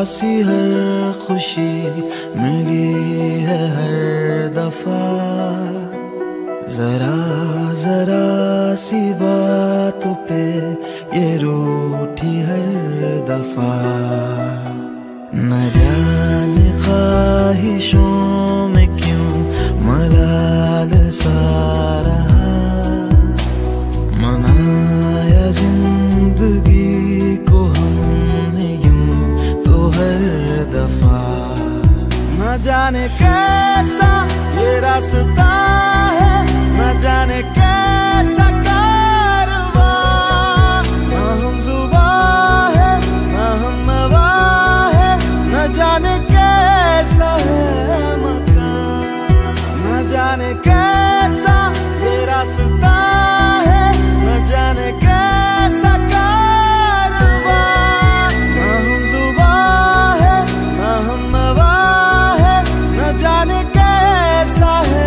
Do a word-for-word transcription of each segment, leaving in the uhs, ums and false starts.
सी हर खुशी मिली है हर दफा, जरा जरा सी बात पे ये रूठी हर दफा। न जाने ख्वाहिशों में क्यों मलाल सा रहा, मनाया जिंदगी को हमने यूं तो हर दफा। न जाने कैसा ये रास्ता है, न जाने कैसा कारवां, न हम जुबां है न हम नवा है, न जाने कैसा है मकान। न जाने कैसा ये रास्ता है, न जाने कैसा कारवां, न हम जुबां है न हम नवा है, न जाने कैसा है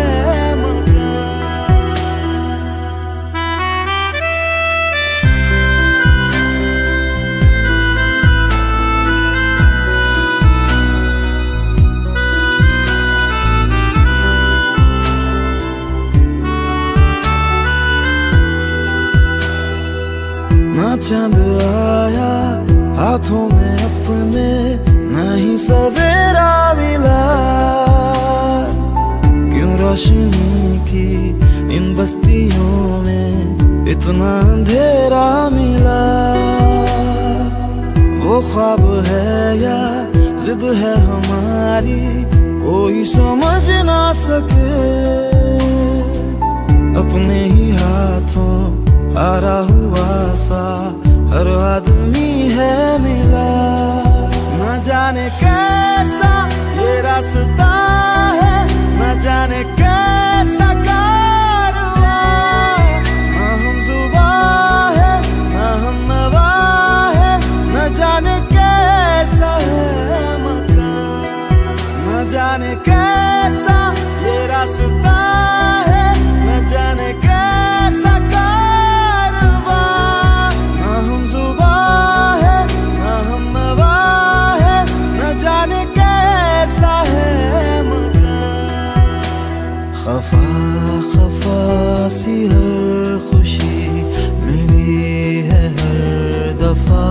ना चांद आया हाथों में अपने, नहीं सवेरा मिला, क्यों रोशनी की इन बस्तियों में इतना अंधेरा मिला। वो ख्वाब है या जिद है हमारी, कोई समझ ना सके, अपने ही हाथों हारा हुआ सा हर आदमी है मिला। न जाने कैसा ये रास्ता है, न जाने कैसा कारवां, न हम जुबां है न हम नवा है, न जाने कैसा है मकान। न जाने कैसा ये रास्ता है, न जाने कैसा खफा खफा सी हर खुशी मिली है हर दफा,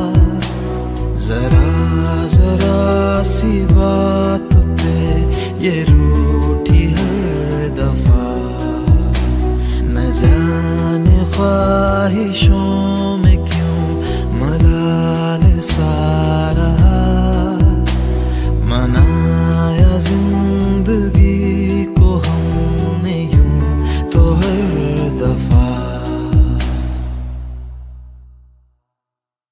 जरा जरा सी बात पे ये रूठी हर दफा। न जाने ख्वाहिशों